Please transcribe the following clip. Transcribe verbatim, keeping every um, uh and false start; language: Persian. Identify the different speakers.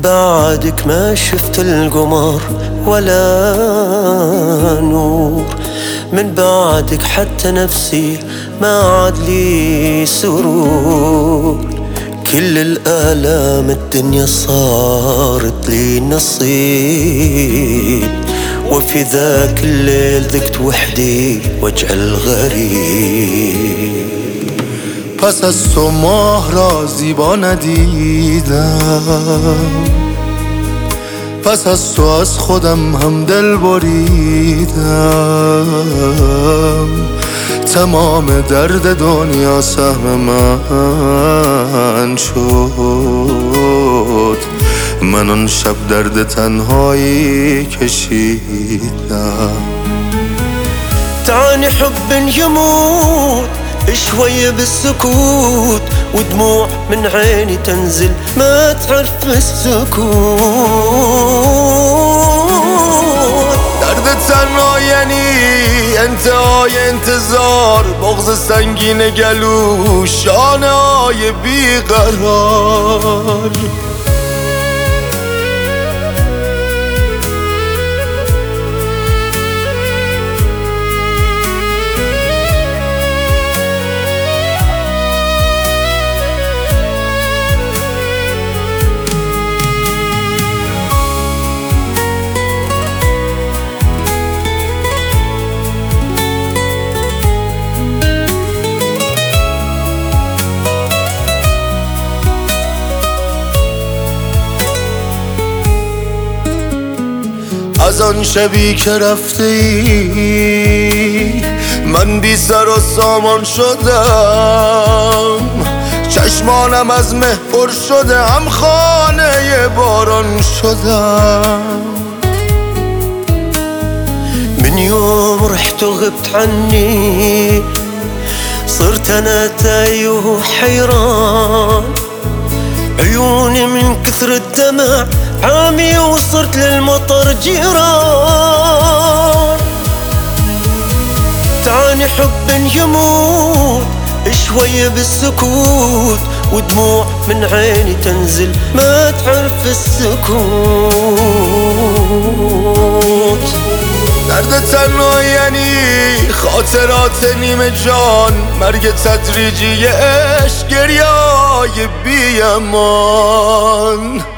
Speaker 1: من بعدك ما شفت القمر ولا نور، من بعدك حتى نفسي ما عاد لي سرور. كل الآلام الدنيا صارت لي نصيب، وفي ذاك الليل ذقت وحدي وجع الغريب.
Speaker 2: پس از تو ماه را زیبا ندیدم، پس از تو از خودم هم دل بریدم. تمام درد دنیا سهم من شد، من آن شب درد تنهایی کشیدم.
Speaker 1: تعني حب يموت شوية بالسكوت، ودموع من عيني تنزل ما تعرف السكوت.
Speaker 2: درد تنها یعنی انتهای انتظار، بغض سنگین گلو، شانه های بیقرار. از آن شبی که رفته ای من بی سر و سامان شدم، چشمانم از مه پر شده، هم خانه باران شدم.
Speaker 1: من يوم رحت وغبت عني صرت أنا تايه وحيران، عيوني من كثر الدمع عامي وصرت للمطر جيران. تعني حب يموت شوية بالسكوت، ودموع من عيني تنزل ما تعرف السكوت.
Speaker 2: درد تنها یعنی خاطرات نیمه جان، مرگ تدریجی عشق، گریه‌های بی امان.